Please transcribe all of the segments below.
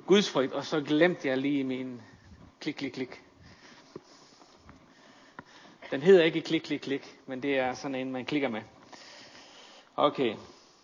gudsfrygt, og så glemte jeg lige min klik. Den hedder ikke klik, men det er sådan en, man klikker med. Okay.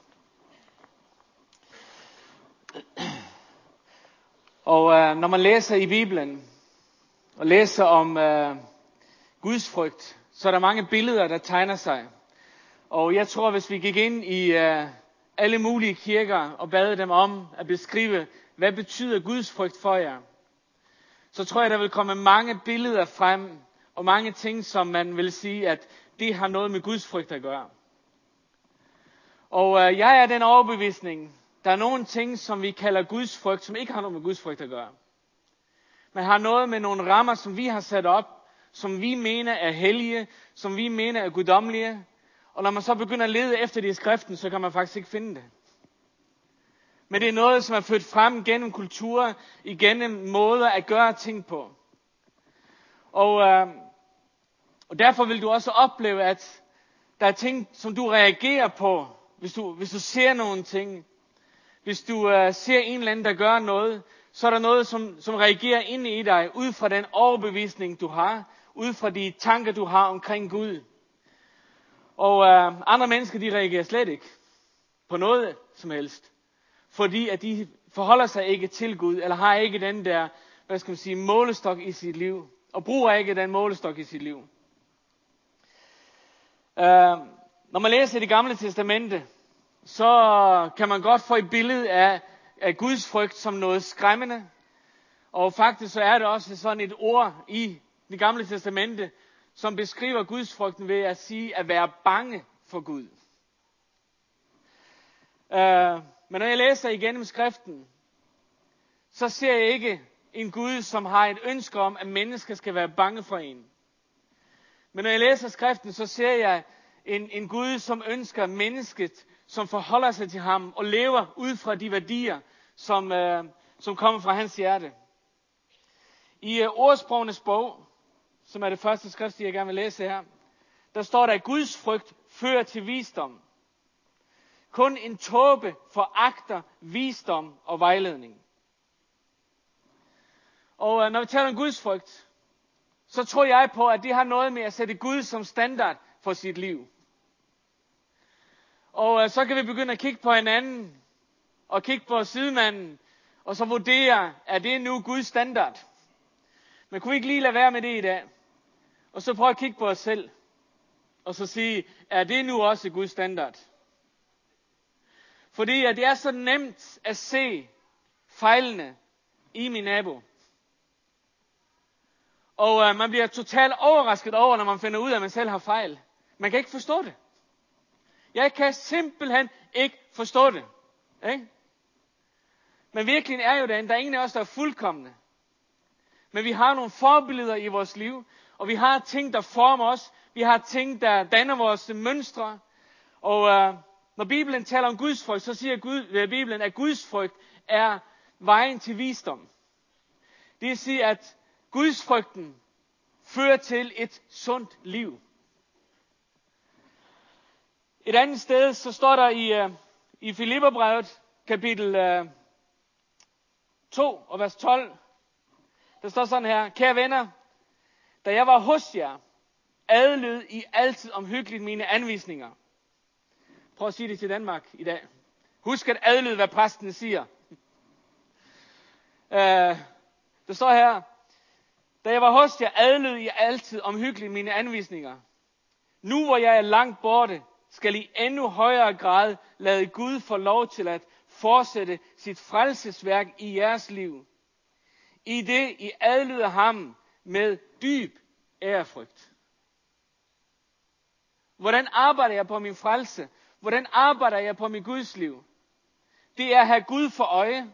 Og når man læser i Bibelen, og læser om gudsfrygt, så er der mange billeder, der tegner sig. Og jeg tror, hvis vi gik ind i alle mulige kirker og bad dem om at beskrive, hvad betyder gudsfrygt for jer, så tror jeg, der vil komme mange billeder frem, og mange ting, som man vil sige, at det har noget med gudsfrygt at gøre. Og jeg er den overbevisning, der er nogle ting, som vi kalder gudsfrygt, som ikke har noget med gudsfrygt at gøre. Man har noget med nogle rammer, som vi har sat op, som vi mener er hellige, som vi mener er guddommelige. Og når man så begynder at lede efter det i skriften, så kan man faktisk ikke finde det. Men det er noget, som er født frem gennem kultur, igennem måder at gøre ting på. Og derfor vil du også opleve, at der er ting, som du reagerer på, hvis du ser nogle ting. Hvis du ser en eller anden, der gør noget, så er der noget, som reagerer ind i dig, ud fra den overbevisning, du har, ud fra de tanker, du har omkring Gud. Og andre mennesker, de reagerer slet ikke på noget som helst, fordi at de forholder sig ikke til Gud, eller har ikke den der, målestok i sit liv, og bruger ikke den målestok i sit liv. Når man læser Det Gamle Testamente, så kan man godt få et billede af Guds frygt som noget skræmmende. Og faktisk så er det også sådan et ord i Det Gamle Testamente, som beskriver Guds frygten ved at sige at være bange for Gud. Men når jeg læser igennem skriften, så ser jeg ikke en Gud, som har et ønske om, at mennesker skal være bange for en. Men når jeg læser skriften, så ser jeg en Gud, som ønsker mennesket, som forholder sig til ham og lever ud fra de værdier, som kommer fra hans hjerte. I Ordsprogenes bog, som er det første skrift, jeg gerne vil læse her, der står der, at Guds frygt fører til visdom. Kun en tåbe foragter visdom og vejledning. Og når vi taler om Guds frygt, så tror jeg på, at det har noget med at sætte Gud som standard for sit liv. Og så kan vi begynde at kigge på hinanden, og kigge på sidemanden, og så vurdere, er det nu Guds standard? Men kunne vi ikke lige lade være med det i dag? Og så prøve at kigge på os selv, og så sige, er det nu også Guds standard? Fordi at det er så nemt at se fejlene i min nabo. Og man bliver totalt overrasket over, når man finder ud af, at man selv har fejl. Man kan ikke forstå det. Jeg kan simpelthen ikke forstå det. Ikke? Men virkeligheden er jo den, der er ingen af os, der er fuldkomne. Men vi har nogle forbilleder i vores liv, og vi har ting, der former os. Vi har ting, der danner vores mønstre. Og når Bibelen taler om Guds frygt, så siger Bibelen, at Guds frygt er vejen til visdom. Det vil sige, at Guds frygten fører til et sundt liv. Et andet sted, så står der i Filipperbrevet, kapitel 2 og vers 12, der står sådan her: Kære venner, da jeg var hos jer, adlød I altid omhyggeligt mine anvisninger. Prøv at sige det til Danmark i dag. Husk at adlyde, hvad præsten siger. Der står her: Da jeg var hos jer, adlød I altid omhyggeligt mine anvisninger. Nu hvor jeg er langt borte, skal I endnu højere grad lade Gud få lov til at fortsætte sit frelsesværk i jeres liv. I det I adlyder ham med dyb ærefrygt. Hvordan arbejder jeg på min frelse? Hvordan arbejder jeg på mit Guds liv? Det er at have Gud for øje,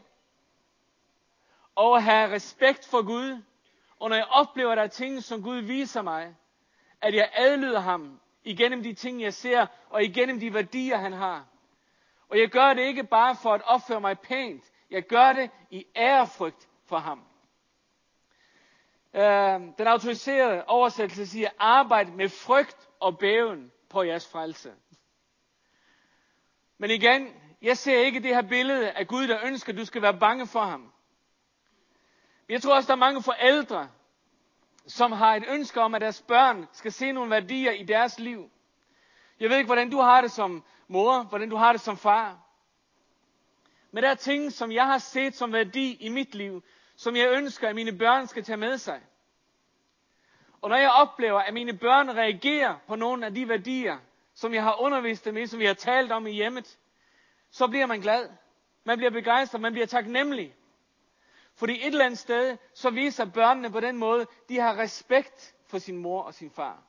og at have respekt for Gud. Og når jeg oplever, at der er ting, som Gud viser mig, at jeg adlyder ham igennem de ting, jeg ser, og igennem de værdier, han har. Og jeg gør det ikke bare for at opføre mig pænt. Jeg gør det i ærefrygt for ham. Den autoriserede oversættelse siger, arbejde med frygt og bæven på jeres frelse. Men igen, jeg ser ikke det her billede af Gud, der ønsker, at du skal være bange for ham. Jeg tror også, der er mange forældre, som har et ønske om, at deres børn skal se nogle værdier i deres liv. Jeg ved ikke, hvordan du har det som mor, hvordan du har det som far. Men der er ting, som jeg har set som værdi i mit liv, som jeg ønsker, at mine børn skal tage med sig. Og når jeg oplever, at mine børn reagerer på nogle af de værdier, som jeg har undervist dem i, som vi har talt om i hjemmet, så bliver man glad. Man bliver begejstret, man bliver taknemmelig. Fordi et eller andet sted, så viser børnene på den måde, de har respekt for sin mor og sin far.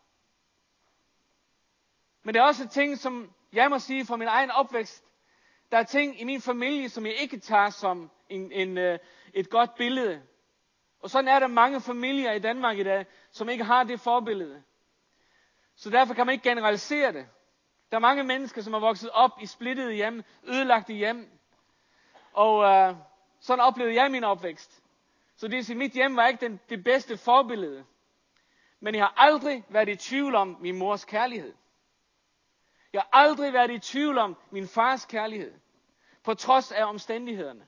Men der er også ting, som jeg må sige fra min egen opvækst. Der er ting i min familie, som jeg ikke tager som et godt billede. Og sådan er der mange familier i Danmark i dag, som ikke har det forbillede. Så derfor kan man ikke generalisere det. Der er mange mennesker, som er vokset op i splittede hjem, ødelagte hjem. Og sådan oplevede jeg min opvækst. Så det vil sige, mit hjem var ikke det bedste forbillede. Men jeg har aldrig været i tvivl om min mors kærlighed. Jeg har aldrig været i tvivl om min fars kærlighed. På trods af omstændighederne.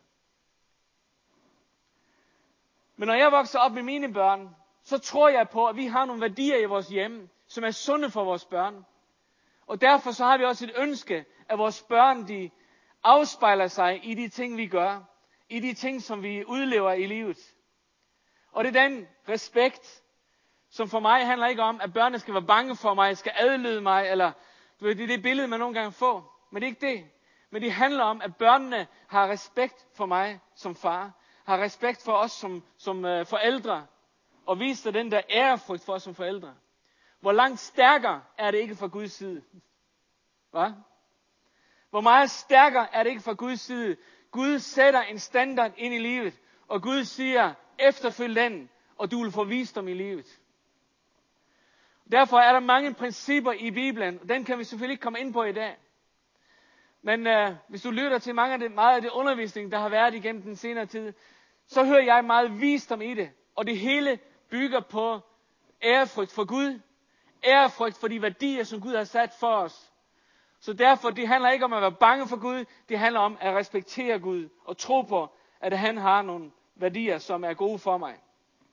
Men når jeg vokser op med mine børn, så tror jeg på, at vi har nogle værdier i vores hjem, som er sunde for vores børn. Og derfor så har vi også et ønske, at vores børn, de afspejler sig i de ting, vi gør. I de ting, som vi udlever i livet. Og det er den respekt, som for mig handler ikke om, at børnene skal være bange for mig, skal adlyde mig, eller det er det billede, man nogle gange får. Men det er ikke det. Men det handler om, at børnene har respekt for mig som far. Har respekt for os som forældre. Og viser den der ærefrygt for os som forældre. Hvor langt stærkere er det ikke fra Guds side? Hva? Hvor meget stærkere er det ikke fra Guds side? Gud sætter en standard ind i livet. Og Gud siger, efterfølg den, og du vil få visdom i livet. Derfor er der mange principper i Bibelen, og den kan vi selvfølgelig ikke komme ind på i dag. Men hvis du lytter til meget af det undervisning, der har været igennem den senere tid, så hører jeg meget visdom i det. Og det hele bygger på ærefrygt for Gud. Ærefrygt for de værdier, som Gud har sat for os. Så derfor, det handler ikke om at være bange for Gud. Det handler om at respektere Gud og tro på, at han har nogle værdier, som er gode for mig.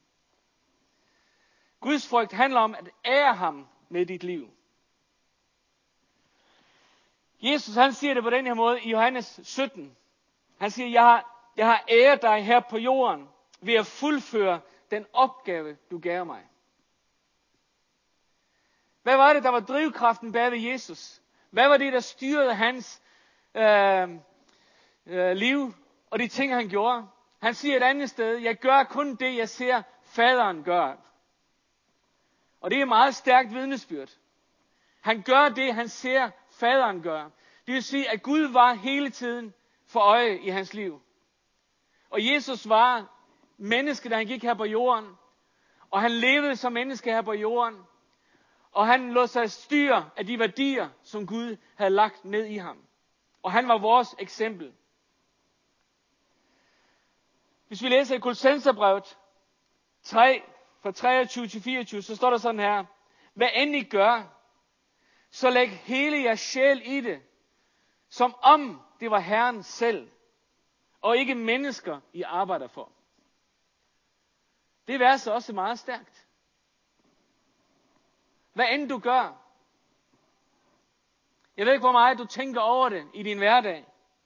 Guds frygt handler om at ære ham med dit liv. Jesus han siger det på den her måde i Johannes 17. Han siger, jeg har æret dig her på jorden ved at fuldføre den opgave, du gav mig. Hvad var det, der var drivkraften bag ved Jesus? Hvad var det, der styrede hans liv og de ting, han gjorde? Han siger et andet sted, jeg gør kun det, jeg ser faderen gør. Og det er et meget stærkt vidnesbyrd. Han gør det, han ser faderen gør. Det vil sige, at Gud var hele tiden for øje i hans liv. Og Jesus var menneske, da han gik her på jorden. Og han levede som menneske her på jorden. Og han lod sig styre af de værdier, som Gud havde lagt ned i ham. Og han var vores eksempel. Hvis vi læser i Kolossenserbrevet 3, fra 23 til 24, så står der sådan her. Hvad end I gør, så læg hele jeres sjæl i det, som om det var Herren selv, og ikke mennesker, I arbejder for. Det vers er også meget stærkt. Hvad end du gør. Jeg ved ikke, hvor meget du tænker over det i din hverdag.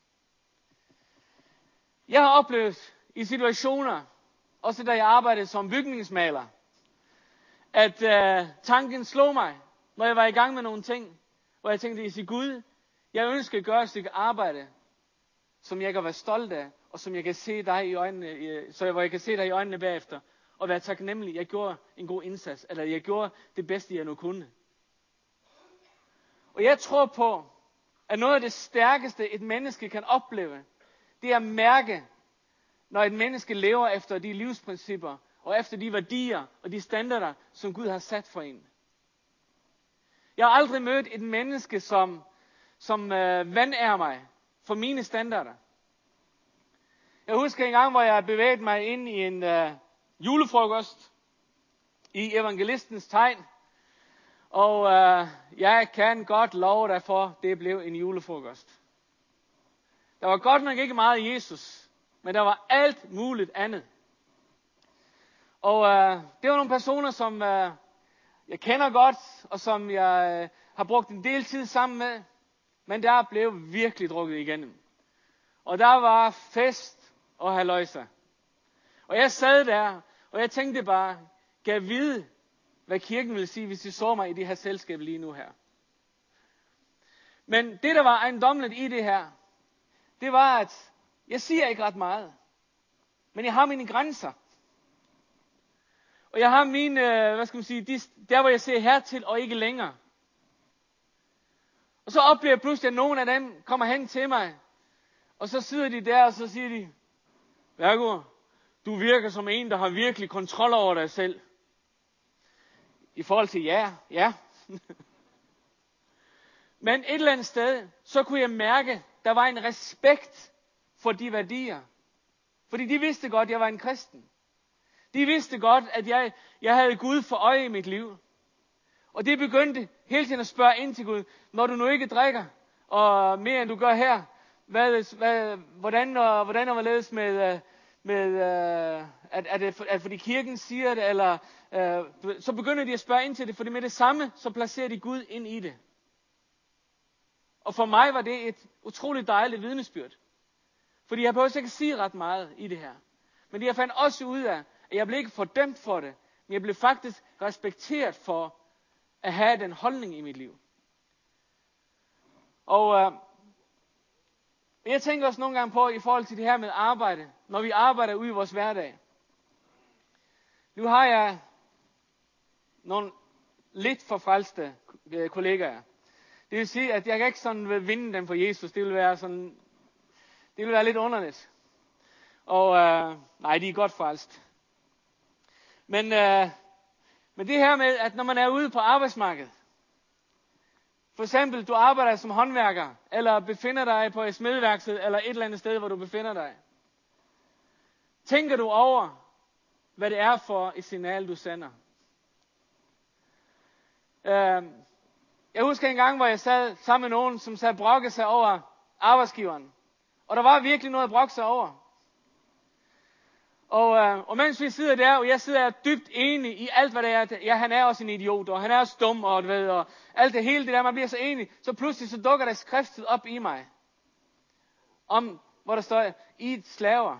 Jeg har oplevet i situationer, også da jeg arbejdede som bygningsmaler, at tanken slog mig, når jeg var i gang med nogle ting, hvor jeg tænkte, at Gud, jeg ønsker at gøre et stykke arbejde, som jeg kan være stolt af, og som jeg kan se dig i øjnene, hvor jeg kan se dig i øjnene bagefter, og være taknemmelig. Jeg gjorde en god indsats, eller jeg gjorde det bedste, jeg nu kunne. Og jeg tror på, at noget af det stærkeste, et menneske kan opleve, det er at mærke, når et menneske lever efter de livsprincipper, og efter de værdier og de standarder, som Gud har sat for en. Jeg har aldrig mødt et menneske, som vanærer mig for mine standarder. Jeg husker en gang, hvor jeg bevægede mig ind i en julefrokost i evangelistens tegn. Og jeg kan godt love dig for, det blev en julefrokost. Der var godt nok ikke meget Jesus, men der var alt muligt andet. Og det var nogle personer, som jeg kender godt, og som jeg har brugt en del tid sammen med. Men der blev virkelig drukket igennem. Og der var fest og halløjsa. Og jeg sad der, og jeg tænkte bare, kan jeg vide, hvad kirken ville sige, hvis de så mig i det her selskab lige nu her. Men det, der var ejendommeligt i det her, det var, at jeg siger ikke ret meget. Men jeg har mine grænser. Og jeg har mine, der hvor jeg ser hertil og ikke længere. Og så oplever jeg pludselig, at nogle af dem kommer hen til mig. Og så sidder de der, og så siger de, Værgaard, du virker som en, der har virkelig kontrol over dig selv. I forhold til ja. Men et eller andet sted, så kunne jeg mærke, der var en respekt for de værdier. Fordi de vidste godt, at jeg var en kristen. De vidste godt, at jeg havde Gud for øje i mit liv. Og de begyndte hele tiden at spørge ind til Gud, når du nu ikke drikker, og mere end du gør her, hvordan og hvorledes med at fordi kirken siger det, eller så begynder de at spørge ind til det, fordi med det samme, så placerer de Gud ind i det. Og for mig var det et utroligt dejligt vidnesbyrd. Fordi jeg behøver ikke at sige ret meget i det her. Men jeg fandt også ud af, at jeg blev ikke fordømt for det, men jeg blev faktisk respekteret for at have den holdning i mit liv. Og jeg tænker også nogle gange på, i forhold til det her med arbejde, når vi arbejder ude i vores hverdag. Nu har jeg nogle lidt forfrelste kollegaer. Det vil sige, at jeg kan ikke sådan vinde dem for Jesus. Det vil være lidt underligt. Og nej, de er godt frelst. Men det her med, at når man er ude på arbejdsmarkedet, for eksempel du arbejder som håndværker, eller befinder dig på et smedeværksted, eller et eller andet sted, hvor du befinder dig. Tænker du over, hvad det er for et signal, du sender? Jeg husker en gang, hvor jeg sad sammen med nogen, som sad brokke sig over arbejdsgiveren. Og der var virkelig noget at brokke sig over. Og mens vi sidder der, og jeg sidder dybt enig i alt, hvad det er. Ja, han er også en idiot, og han er også dum, og alt det hele det der, man bliver så enig. Så pludselig så dukker der skriftet op i mig. Om, hvor der står, I slaver.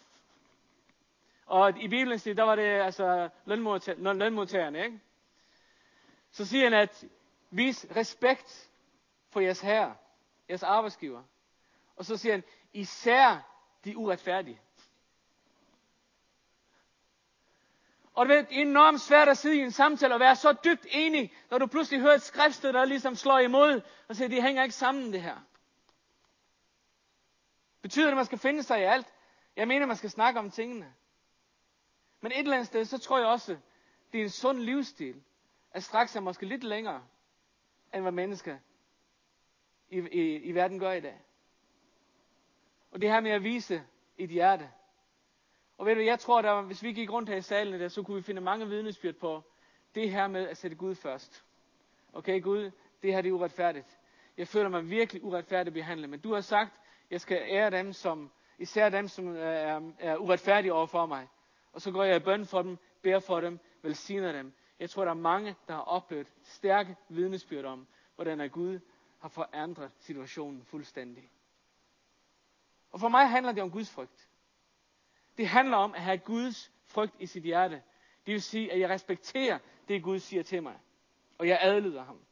Og i Bibelens tid, der var det altså lønmodtagerne, ikke? Så siger han, at vis respekt for jeres herre, jeres arbejdsgiver. Og så siger han, især de uretfærdige. Og det er enormt svært at sidde i en samtale og være så dybt enig, når du pludselig hører et skriftsted, der ligesom slår imod, og siger, det hænger ikke sammen det her. Betyder det, at man skal finde sig i alt? Jeg mener, man skal snakke om tingene. Men et eller andet sted, så tror jeg også, det er en sund livsstil, at strække sig måske lidt længere, end hvad mennesker i verden gør i dag. Og det her med at vise et hjerte. Og ved du, jeg tror, at hvis vi gik rundt her i salen der, så kunne vi finde mange vidnesbyrd på det her med at sætte Gud først. Okay, Gud, det her det er uretfærdigt. Jeg føler mig virkelig uretfærdigt behandlet, men du har sagt, jeg skal ære dem, især dem, som er uretfærdige overfor mig. Og så går jeg i bøn for dem, beder for dem, velsigner dem. Jeg tror, der er mange, der har oplevet stærke vidnesbyrd om, hvordan at Gud har forandret situationen fuldstændig. Og for mig handler det om Guds frygt. Det handler om at have Guds frygt i sit hjerte. Det vil sige, at jeg respekterer det, Gud siger til mig. Og jeg adlyder ham.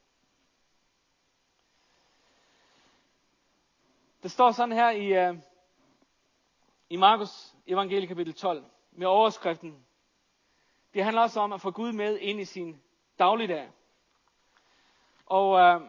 Der står sådan her i Markus evangelie kapitel 12 med overskriften. Det handler også om at få Gud med ind i sin dagligdag. Og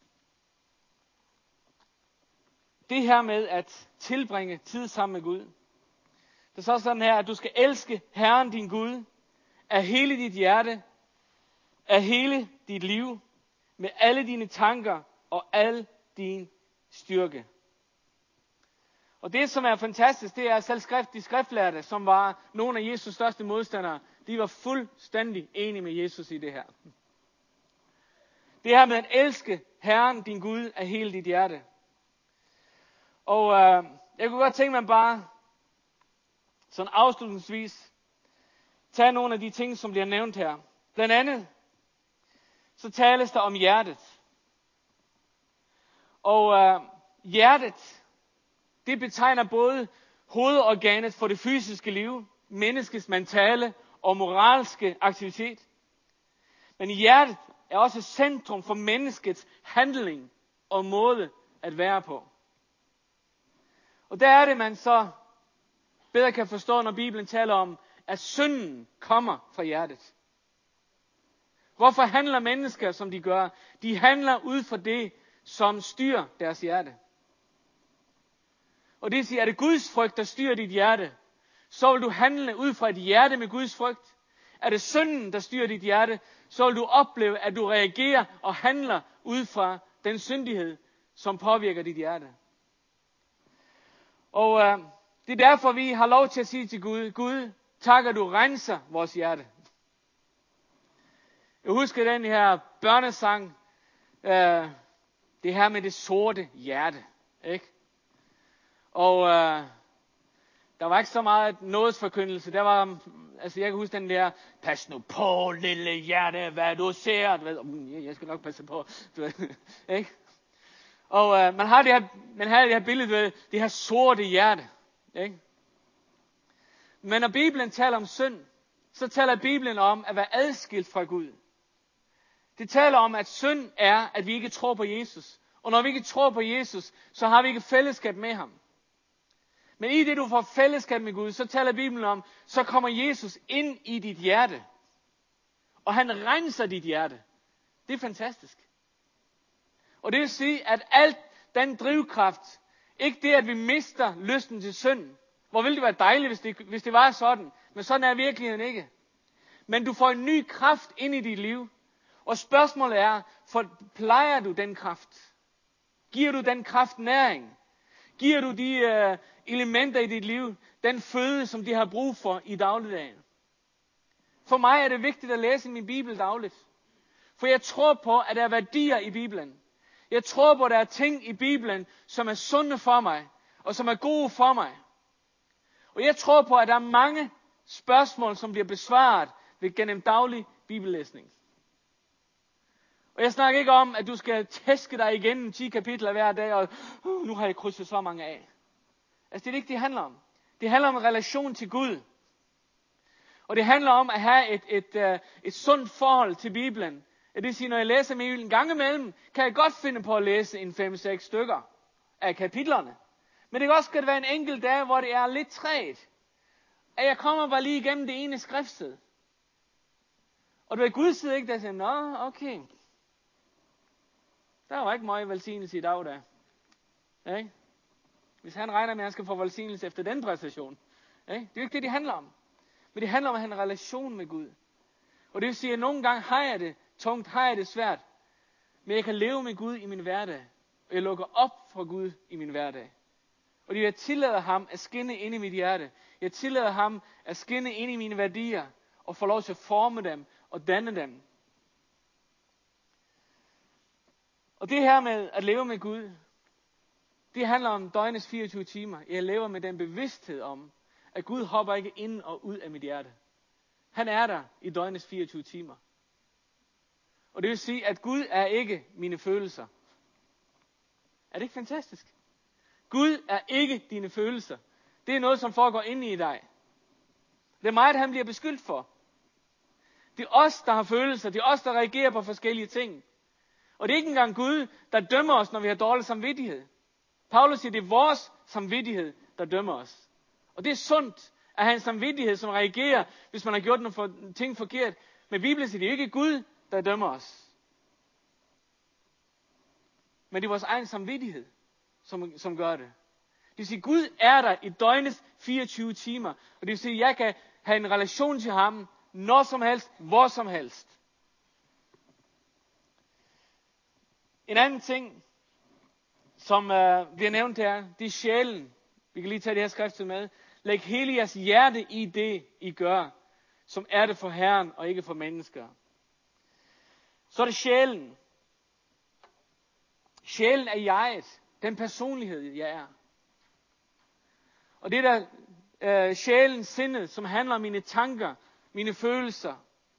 det her med at tilbringe tid sammen med Gud. Der står sådan her, at du skal elske Herren din Gud af hele dit hjerte, af hele dit liv, med alle dine tanker og al din styrke. Og det, som er fantastisk, det er selv de skriftlærte, som var nogle af Jesus største modstandere, de var fuldstændig enige med Jesus i det her. Det her med at elske Herren din Gud af hele dit hjerte. Og jeg kunne godt tænke mig bare sådan afslutningsvis tage nogle af de ting, som bliver nævnt her. Blandt andet, så tales der om hjertet. Og hjertet, det betegner både hovedorganet for det fysiske liv, menneskets mentale og moralske aktivitet. Men hjertet er også centrum for menneskets handling og måde at være på. Og der er det, man så bedre kan forstå, når Bibelen taler om, at synden kommer fra hjertet. Hvorfor handler mennesker, som de gør? De handler ud fra det, som styrer deres hjerte. Og det siger, at det Guds frygt, der styrer dit hjerte, så vil du handle ud fra et hjerte med Guds frygt. Er det synden, der styrer dit hjerte, så vil du opleve, at du reagerer og handler ud fra den syndighed, som påvirker dit hjerte. Og det er derfor, vi har lov til at sige til Gud, Gud, tak at du renser vores hjerte. Jeg husker den her børnesang, det her med det sorte hjerte, ikke? Og der var ikke så meget nådesforkyndelse. Der var, altså jeg kan huske den der, pas nu på, lille hjerte, hvad du ser. Jeg skal nok passe på. Ikke? Og man har det her billede, det her sorte hjerte. Ikke? Men når Bibelen taler om synd, så taler Bibelen om at være adskilt fra Gud. Det taler om, at synd er, at vi ikke tror på Jesus. Og når vi ikke tror på Jesus, så har vi ikke fællesskab med ham. Men i det, du får fællesskab med Gud, så taler Bibelen om, så kommer Jesus ind i dit hjerte. Og han renser dit hjerte. Det er fantastisk. Og det vil sige, at alt den drivkraft, ikke det, at vi mister lysten til synd. Hvor ville det være dejligt, hvis det var sådan. Men sådan er virkeligheden ikke. Men du får en ny kraft ind i dit liv. Og spørgsmålet er, plejer du den kraft? Giver du den kraft næring? Giver du de elementer i dit liv, den føde, som de har brug for i dagligdagen? For mig er det vigtigt at læse min Bibel dagligt. For jeg tror på, at der er værdier i Bibelen. Jeg tror på, at der er ting i Bibelen, som er sunde for mig, og som er gode for mig. Og jeg tror på, at der er mange spørgsmål, som bliver besvaret gennem daglig bibellæsning. Og jeg snakker ikke om, at du skal tæske dig igennem 10 kapitler hver dag, og nu har jeg krydset så mange af. Altså det er ikke det, handler om. Det handler om en relation til Gud. Og det handler om at have et sundt forhold til Bibelen. Det vil sige, når jeg læser Bibelen en gang imellem, kan jeg godt finde på at læse en 5-6 stykker af kapitlerne. Men det kan også være en enkelt dag, hvor det er lidt trægt. At jeg kommer bare lige igennem det ene skriftsted. Og du er Gud sidder ikke der og siger, nå, okay. Der var ikke meget velsignelse i dag, der. Ikke? Hvis han regner med, at han skal få velsignelse efter den præstation. Ikke? Det er jo ikke det, det handler om. Men det handler om at have en relation med Gud. Og det vil sige, at nogle gange har jeg det tungt, har jeg det svært. Men jeg kan leve med Gud i min hverdag. Og jeg lukker op for Gud i min hverdag. Og jeg tillader ham at skinne ind i mit hjerte. Jeg tillader ham at skinne ind i mine værdier. Og få lov til at forme dem og danne dem. Og det her med at leve med Gud, det handler om døgnets 24 timer. Jeg lever med den bevidsthed om, at Gud hopper ikke ind og ud af mit hjerte. Han er der i døgnets 24 timer. Og det vil sige, at Gud er ikke mine følelser. Er det ikke fantastisk? Gud er ikke dine følelser. Det er noget, som foregår inde i dig. Det er mig, han bliver beskyldt for. Det er os, der har følelser. Det er os, der reagerer på forskellige ting. Og det er ikke engang Gud, der dømmer os, når vi har dårlig samvittighed. Paulus siger, det er vores samvittighed, der dømmer os. Og det er sundt at have en samvittighed, som reagerer, hvis man har gjort nogle ting forkert. Men Bibelen siger, det er ikke Gud, der dømmer os. Men det er vores egen samvittighed, som gør det. Det vil sige, Gud er der i døgnets 24 timer. Og det vil sige, at jeg kan have en relation til ham, når som helst, hvor som helst. En anden ting, som bliver nævnt her, det er sjælen. Vi kan lige tage det her skriftet med. Læg hele jeres hjerte i det, I gør, som er det for Herren og ikke for mennesker. Så er det sjælen. Sjælen er jeget. Den personlighed, jeg er. Og det der sjælen, sindet, som handler om mine tanker, mine følelser.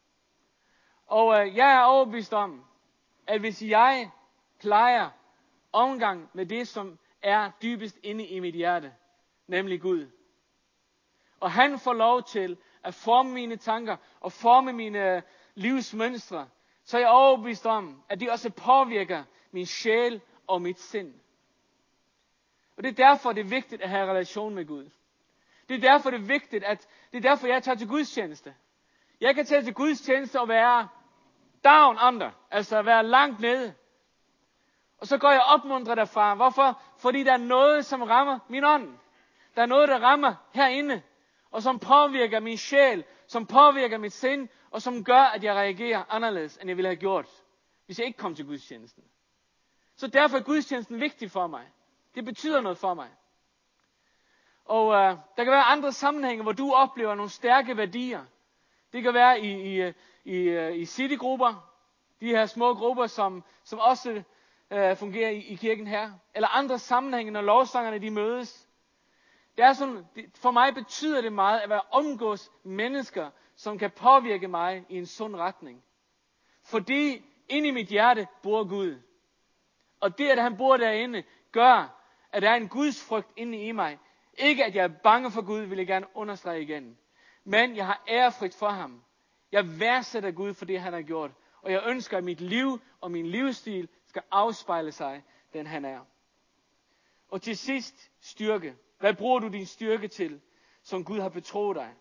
Og jeg er overbevist om, at hvis jeg plejer omgang med det, som er dybest inde i mit hjerte, nemlig Gud, og han får lov til at forme mine tanker og forme mine livsmønstre, så er jeg overbevist om, at det også påvirker min sjæl og mit sind. Og det er derfor, det er vigtigt at have relation med Gud. Det er derfor, det er vigtigt, det er derfor, jeg tager til gudstjeneste. Jeg kan tage til gudstjeneste og være down under, altså være langt nede. Og så går jeg opmuntret derfra. Hvorfor? Fordi der er noget, som rammer min ånd. Der er noget, der rammer herinde, og som påvirker min sjæl, som påvirker mit sind, og som gør, at jeg reagerer anderledes, end jeg ville have gjort, hvis jeg ikke kom til gudstjenesten. Så derfor er gudstjenesten vigtig for mig. Det betyder noget for mig. Og der kan være andre sammenhænge, hvor du oplever nogle stærke værdier. Det kan være i citygrupper, de her små grupper, som også fungerer i kirken her. Eller andre sammenhænge, når lovsangerne de mødes. Det er sådan, for mig betyder det meget at være omgås mennesker, som kan påvirke mig i en sund retning. Fordi inde i mit hjerte bor Gud. Og det, at han bor derinde, gør, at der er en Guds frygt inde i mig. Ikke at jeg er bange for Gud, vil jeg gerne understrege igen. Men jeg har ærefrygt for ham. Jeg værdsætter Gud for det, han har gjort. Og jeg ønsker, at mit liv og min livsstil skal afspejle sig, den han er. Og til sidst, styrke. Hvad bruger du din styrke til, som Gud har betroet dig?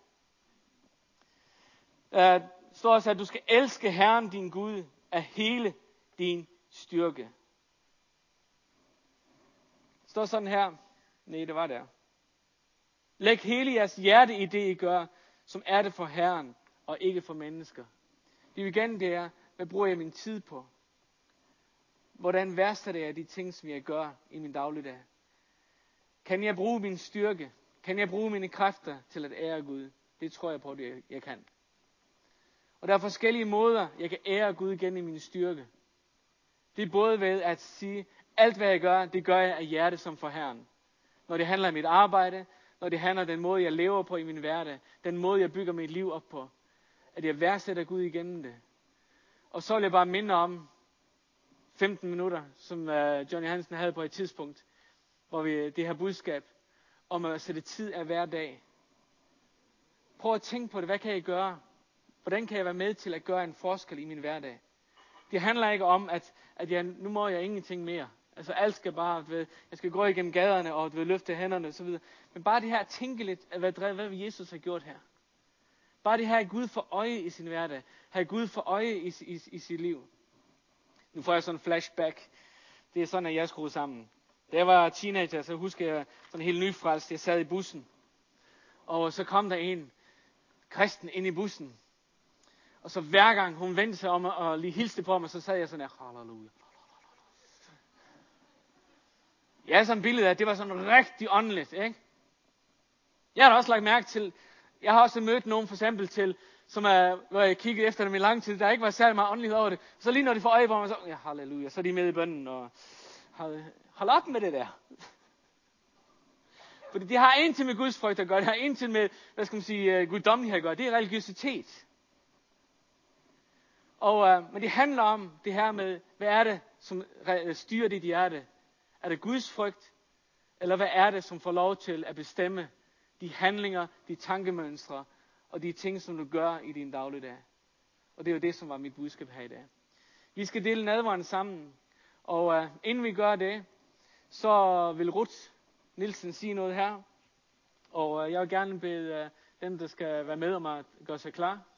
Der står også, at du skal elske Herren, din Gud, af hele din styrke. Det står sådan her. Nej, det var der. Læg hele jeres hjerte i det, I gør, som er det for Herren, og ikke for mennesker. Det igen, det er, hvad bruger jeg min tid på? Hvordan værdsætter jeg de ting, som jeg gør i min dagligdag? Kan jeg bruge min styrke? Kan jeg bruge mine kræfter til at ære Gud? Det tror jeg på, at jeg kan. Og der er forskellige måder, jeg kan ære Gud igen i min styrke. Det er både ved at sige, alt hvad jeg gør, det gør jeg af hjerte som for Herren. Når det handler om mit arbejde, når det handler om den måde, jeg lever på i min hverdag, den måde, jeg bygger mit liv op på, at jeg værdsætter Gud igennem det. Og så vil jeg bare minde om 15 minutter, som Johnny Hansen havde på et tidspunkt, hvor vi det her budskab om at sætte tid af hver dag. Prøv at tænke på det. Hvad kan jeg gøre? Hvordan kan jeg være med til at gøre en forskel i min hverdag? Det handler ikke om, at nu må jeg ingenting mere. Altså alt skal bare, jeg skal gå igennem gaderne og løfte hænderne og så videre. Men bare det her at tænke lidt, hvad Jesus har gjort her. Bare det her at Gud for øje i sin hverdag. Have Gud for øje i sit liv. Nu får jeg sådan en flashback. Det er sådan, at jeg skruede sammen. Da jeg var teenager, så husker jeg sådan helt nyfrelst. Jeg sad i bussen. Og så kom der en kristen ind i bussen. Og så hver gang hun vendte sig om og lige hilste på mig, så sad jeg sådan her. Halleluja. Jeg har sådan et billede af, at det var sådan rigtig åndeligt, ikke? Jeg har også lagt mærke til, jeg har også mødt nogen for eksempel til, hvor jeg kiggede efter dem i lang tid, der ikke var særlig meget åndelighed over det. Så lige når de får øje på mig, så halleluja, så er de med i bønnen og hold op med det der. Fordi det har intet med Guds frygt at gøre, det har intet med, guddommelighed at gøre, det er religiøsitet. Men det handler om det her med, hvad er det, som styrer dit hjerte? Er det Guds frygt? Eller hvad er det, som får lov til at bestemme de handlinger, de tankemønstre og de ting, som du gør i din dagligdag? Og det er jo det, som var mit budskab her i dag. Vi skal dele nadveren sammen. Og inden vi gør det, så vil Ruth Nielsen sige noget her. Og jeg vil gerne bede dem, der skal være med om at gøre sig klar.